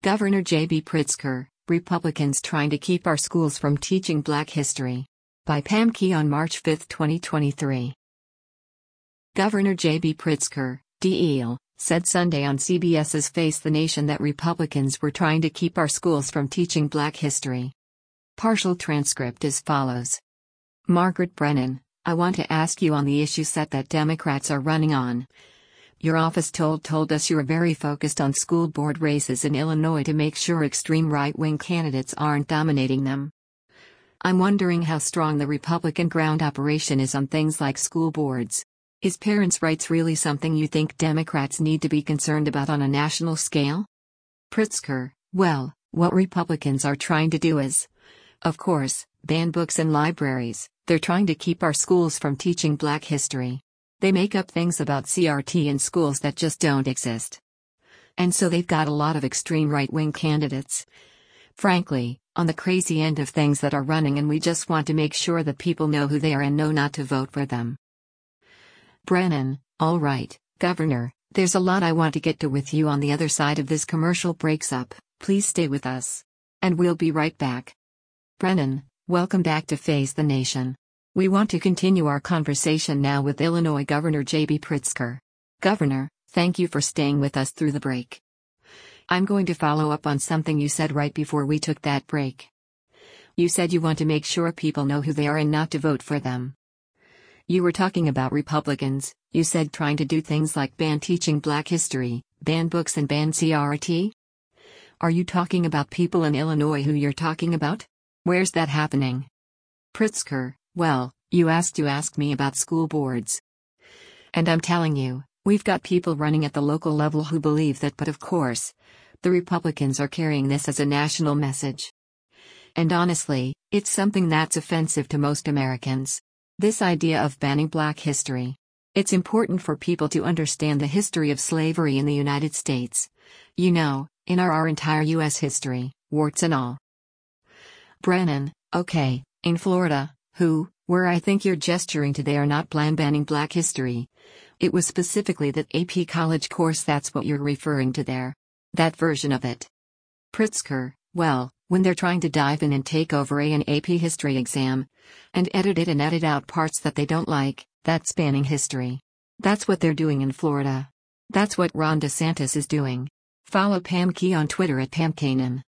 Governor J.B. Pritzker, Republicans trying to keep our schools from teaching Black history. By Pam Key on March 5, 2023. Governor J.B. Pritzker, DL, said Sunday on CBS's Face the Nation that Republicans were trying to keep our schools from teaching Black history. Partial transcript as follows. Margaret Brennan, I want to ask you on the issue set that Democrats are running on. Your office told us you are very focused on school board races in Illinois to make sure extreme right-wing candidates aren't dominating them. I'm wondering how strong the Republican ground operation is on things like school boards. Is parents' rights really something you think Democrats need to be concerned about on a national scale? Pritzker, well, what Republicans are trying to do is, of course, ban books in libraries. They're trying to keep our schools from teaching Black history. They make up things about CRT in schools that just don't exist. And so they've got a lot of extreme right-wing candidates, frankly, on the crazy end of things that are running, and we just want to make sure that people know who they are and know not to vote for them. Brennan, all right, Governor, there's a lot I want to get to with you on the other side of this commercial breaks up. Please stay with us. And we'll be right back. Brennan, welcome back to Face the Nation. We want to continue our conversation now with Illinois Governor J.B. Pritzker. Governor, thank you for staying with us through the break. I'm going to follow up on something you said right before we took that break. You said you want to make sure people know who they are and not to vote for them. You were talking about Republicans, you said trying to do things like ban teaching Black history, ban books and ban CRT? Are you talking about people in Illinois who you're talking about? Where's that happening? Pritzker, well, you asked me about school boards. And I'm telling you, we've got people running at the local level who believe that, but of course, the Republicans are carrying this as a national message. And honestly, it's something that's offensive to most Americans. This idea of banning Black history. It's important for people to understand the history of slavery in the United States. You know, in our entire U.S. history, warts and all. Brennan, okay, in Florida, where I think you're gesturing to they are not banning Black history. It was specifically that AP college course, that's what you're referring to there. That version of it. Pritzker, well, when they're trying to dive in and take over an AP history exam, and edit it and edit out parts that they don't like, that's banning history. That's what they're doing in Florida. That's what Ron DeSantis is doing. Follow Pam Key on Twitter at PamKanan.